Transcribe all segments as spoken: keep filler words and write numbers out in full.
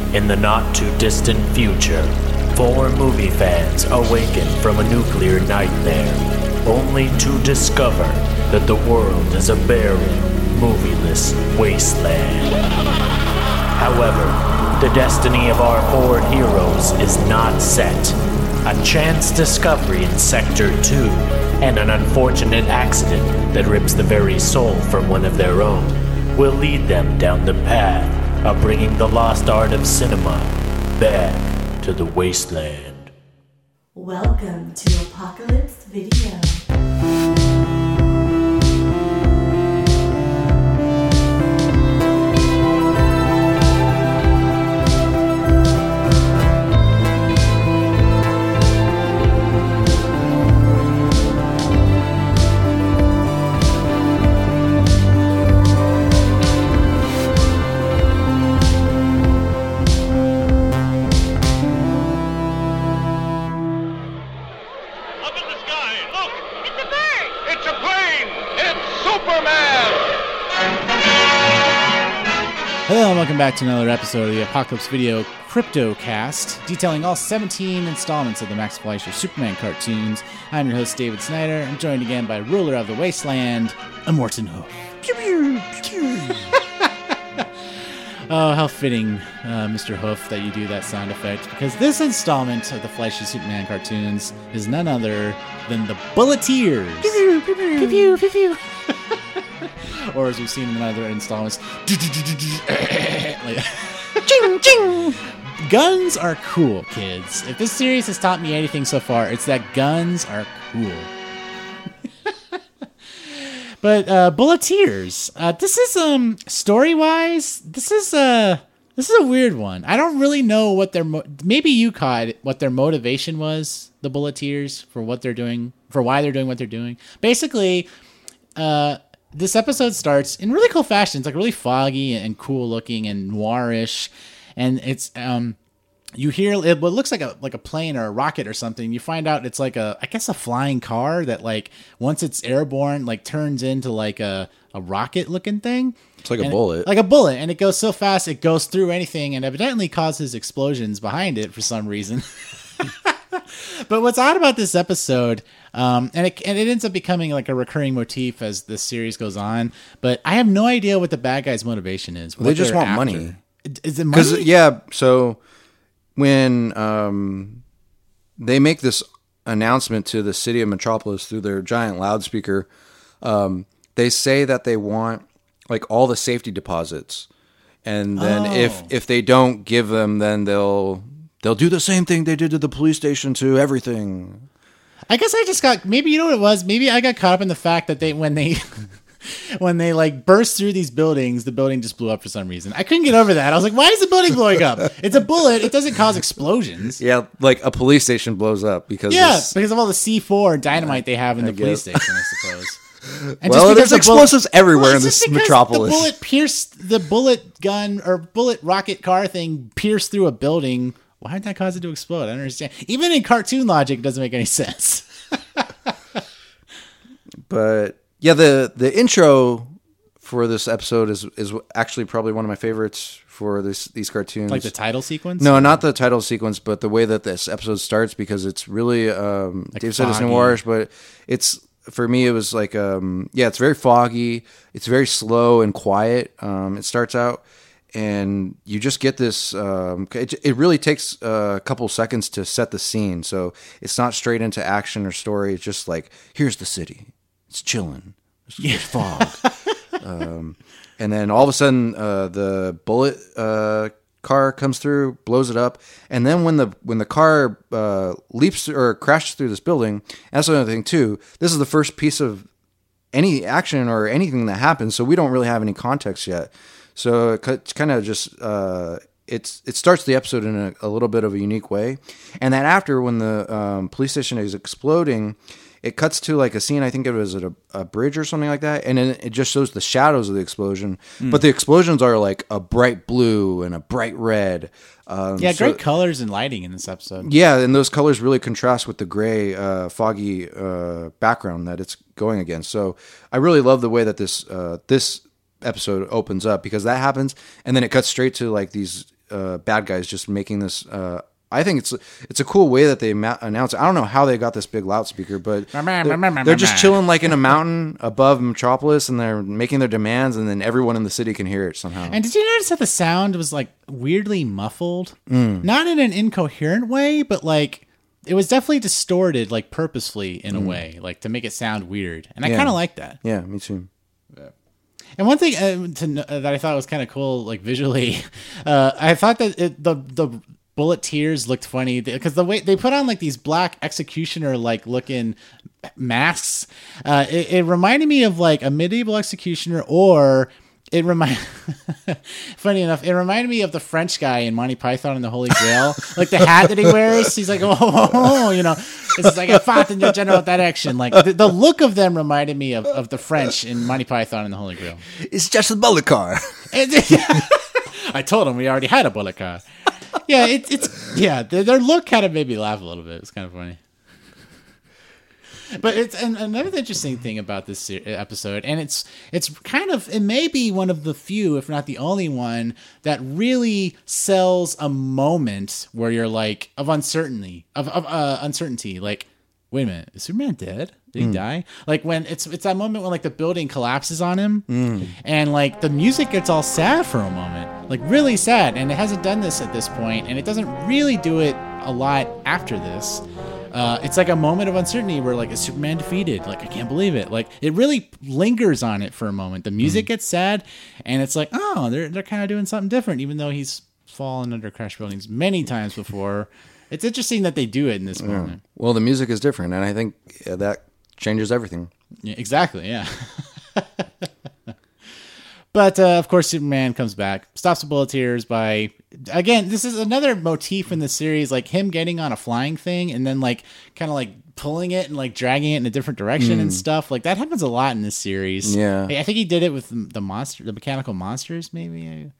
In the not-too-distant future, four movie fans awaken from a nuclear nightmare, only to discover that the world is a barren, movieless wasteland. However, the destiny of our four heroes is not set. A chance discovery in Sector two, and an unfortunate accident that rips the very soul from one of their own, will lead them down the path of bringing the lost art of cinema back to the wasteland. Welcome to Apocalypse Video. Hello and welcome back to another episode of the Apocalypse Video CryptoCast, detailing all seventeen installments of the Max Fleischer Superman cartoons. I'm your host, David Snyder. I'm joined again by ruler of the wasteland, Immortan Hoof. Oh, how fitting, uh, Mister Hoof, that you do that sound effect, because this installment of the Fleischer Superman cartoons is none other than the Bulleteers. Pew pew pew pew pew pew. Or as we've seen in other installments, like, ching, ching. Guns are cool, kids. If this series has taught me anything so far, it's that guns are cool. But uh, Bulleteers, uh, this is um story-wise, this is uh this is a weird one. I don't really know what their mo- maybe you caught what their motivation was. The Bulleteers, for what they're doing, for why they're doing what they're doing. Basically, uh. This episode starts in really cool fashion. It's like really foggy and cool looking and noirish, and it's um, you hear it, what looks like a like a plane or a rocket or something. You find out it's like a I guess a flying car that like once it's airborne like turns into like a, a rocket looking thing. It's like and a bullet, it, like a bullet, and it goes so fast it goes through anything and evidently causes explosions behind it for some reason. But what's odd about this episode, um, and it and it ends up becoming like a recurring motif as the series goes on, but I have no idea what the bad guy's motivation is. Well, they just want after. money. Is it money? Because yeah, so when um, they make this announcement to the city of Metropolis through their giant loudspeaker, um, they say that they want like all the safety deposits, and then oh. if if they don't give them, then they'll. They'll do the same thing they did to the police station to everything. I guess I just got, maybe you know what it was? Maybe I got caught up in the fact that they, when they, when they like burst through these buildings, the building just blew up for some reason. I couldn't get over that. I was like, why is the building blowing up? It's a bullet. It doesn't cause explosions. Yeah, like a police station blows up because Yeah, this, because of all the C four dynamite they have in the I police guess. station, I suppose. And well, there's the explosives bullet, everywhere well, in this just metropolis. The bullet pierced, the bullet gun or bullet rocket car thing pierced through a building. Why did that cause it to explode? I don't understand. Even in cartoon logic, it doesn't make any sense. But yeah, the the intro for this episode is is actually probably one of my favorites for this these cartoons. Like the title sequence? No, not the title sequence, but the way that this episode starts, because it's really um, like Dave said it's noirish, but it's for me it was like um, yeah, it's very foggy. It's very slow and quiet. Um, it starts out. And you just get this, um, it, it really takes a couple seconds to set the scene. So it's not straight into action or story. It's just like, here's the city. It's chilling. There's, yeah. there's fog. um, and then all of a sudden, uh, the bullet uh, car comes through, blows it up. And then when the when the car uh, leaps or crashes through this building, that's another thing too. This is the first piece of any action or anything that happens. So we don't really have any context yet. So it's kind of just uh, it's it starts the episode in a, a little bit of a unique way, and then after when the um, police station is exploding, it cuts to like a scene. I think it was at a, a bridge or something like that, and then it just shows the shadows of the explosion. Mm. But the explosions are like a bright blue and a bright red. Um, yeah, so, great colors and lighting in this episode. Yeah, and those colors really contrast with the gray, uh, foggy uh, background that it's going against. So I really love the way that this uh, this. episode opens up, because that happens and then it cuts straight to like these uh, bad guys just making this. Uh, I think it's it's a cool way that they ma- announce it. I don't know how they got this big loudspeaker, but they're, they're just chilling like in a mountain above Metropolis, and they're making their demands, and then everyone in the city can hear it somehow. And did you notice that the sound was like weirdly muffled? Mm. Not in an incoherent way, but like it was definitely distorted, like purposefully in mm. a way, like to make it sound weird. And I yeah. kind of like that. Yeah, me too. Yeah. And one thing uh, to, uh, that I thought was kind of cool, like visually, uh, I thought that it, the the bullet tears looked funny because the way they put on like these black executioner like looking masks, uh, it, it reminded me of like a medieval executioner, or it remind. Funny enough, it reminded me of the French guy in Monty Python and the Holy Grail, like the hat that he wears. He's like, oh, oh, oh you know, it's like I fought in your general direction. Like the, the look of them reminded me of, of the French in Monty Python and the Holy Grail. It's just a bullet car. I told him we already had a bullet car. Yeah, it, it's yeah. Their, their look kind of made me laugh a little bit. It's kind of funny. But it's and another interesting thing about this episode, and it's it's kind of it may be one of the few, if not the only one, that really sells a moment where you're like of uncertainty of of uh, uncertainty. Like, wait a minute, is Superman dead? Did he mm. die? Like when it's it's that moment when like the building collapses on him, mm. and like the music gets all sad for a moment, like really sad, and it hasn't done this at this point, and it doesn't really do it a lot after this. Uh, it's like a moment of uncertainty where like is Superman defeated? Like I can't believe it. Like it really lingers on it for a moment. The music mm. gets sad, and it's like oh they're they're kind of doing something different, even though he's fallen under crash buildings many times before. It's interesting that they do it in this yeah. moment. Well, the music is different, and I think yeah, that changes everything. Yeah, exactly. Yeah. But, uh, of course, Superman comes back, stops the bullet tears by, again, this is another motif in the series, like him getting on a flying thing and then, like, kind of, like, pulling it and, like, dragging it in a different direction mm. and stuff. Like, that happens a lot in this series. Yeah. I think he did it with the monster, the mechanical monsters, maybe.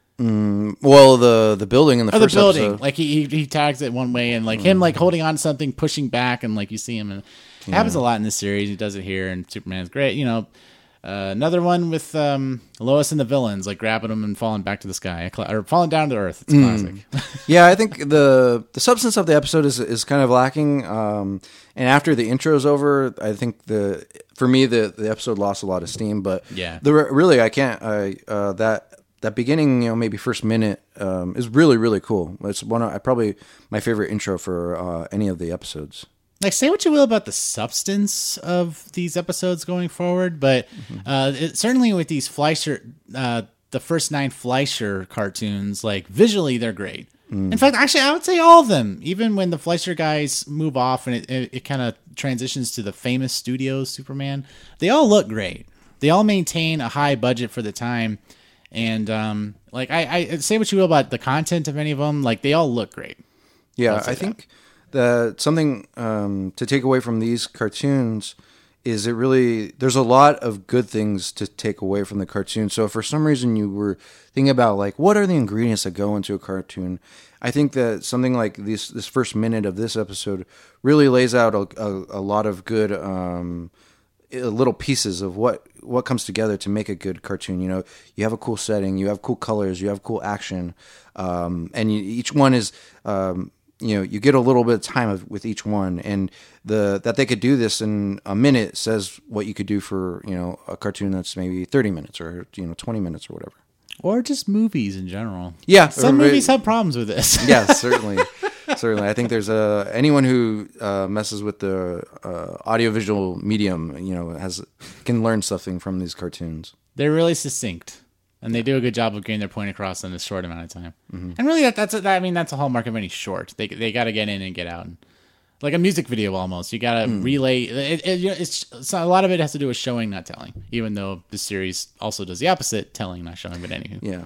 Mm, well, the the building in the oh, first the building. episode. Like, he, he he tags it one way and, like, mm. him, like, holding on to something, pushing back, and, like, you see him. And it yeah. happens a lot in this series. He does it here, and Superman's great, you know. Uh, another one with um, Lois and the villains, like grabbing them and falling back to the sky, or falling down to earth. It's classic. Mm. Yeah, I think the the substance of the episode is is kind of lacking. Um, and after the intro is over, I think the for me the, the episode lost a lot of steam. But yeah, the really I can't. I uh, that that beginning, you know, maybe first minute um, is really really cool. It's one of I probably my favorite intro for uh, any of the episodes. Like, say what you will about the substance of these episodes going forward, but mm-hmm. uh, it, certainly with these Fleischer, uh, the first nine Fleischer cartoons, like visually they're great. Mm. In fact, actually, I would say all of them. Even when the Fleischer guys move off and it, it, it kind of transitions to the famous Studios Superman, they all look great. They all maintain a high budget for the time, and um, like I, I say what you will about the content of any of them, like they all look great. Yeah, I think. That. That something um, to take away from these cartoons is it really there's a lot of good things to take away from the cartoon. So if for some reason you were thinking about like what are the ingredients that go into a cartoon, I think that something like this this first minute of this episode really lays out a, a, a lot of good um, little pieces of what what comes together to make a good cartoon. You know, you have a cool setting, you have cool colors, you have cool action, um, and you, each one is. Um, You know, you get a little bit of time of, with each one, and the that they could do this in a minute says what you could do for you know a cartoon that's maybe thirty minutes or you know twenty minutes or whatever, or just movies in general. Yeah, some or, movies have problems with this. Yeah, certainly, certainly. I think there's a anyone who uh, messes with the uh, audiovisual medium, you know, has can learn something from these cartoons. They're really succinct. And they do a good job of getting their point across in a short amount of time. Mm-hmm. And really, that, that's a, that, I mean, that's a hallmark of any short. They they got to get in and get out. And, like a music video almost. You got to mm. relay. It, it, it's, it's a lot of it has to do with showing, not telling. Even though this series also does the opposite, telling, not showing. But anywho. Yeah.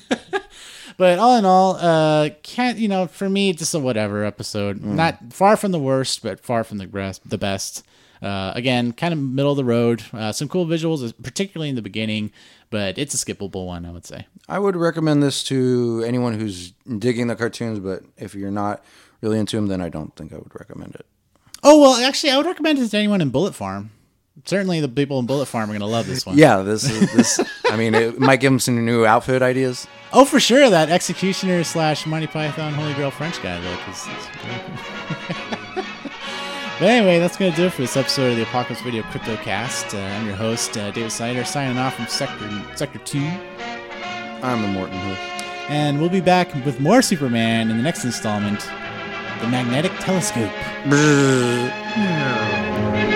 But all in all, uh, can't you know? For me, just a whatever episode. Mm. Not far from the worst, but far from the best. The best. Uh, again, kind of middle of the road. Uh, some cool visuals, particularly in the beginning, but it's a skippable one, I would say. I would recommend this to anyone who's digging the cartoons, but if you're not really into them, then I don't think I would recommend it. Oh, well, actually, I would recommend it to anyone in Bullet Farm. Certainly, the people in Bullet Farm are going to love this one. Yeah, this is this. I mean, it might give them some new outfit ideas. Oh, for sure, that Executioner slash Monty Python Holy Grail French guy look is. is But anyway, that's going to do it for this episode of the Apocalypse Video CryptoCast. Uh, I'm your host, uh, David Sider, signing off from Sector Sector two. I'm the Morton Hood. And we'll be back with more Superman in the next installment, The Magnetic Telescope. Brrr.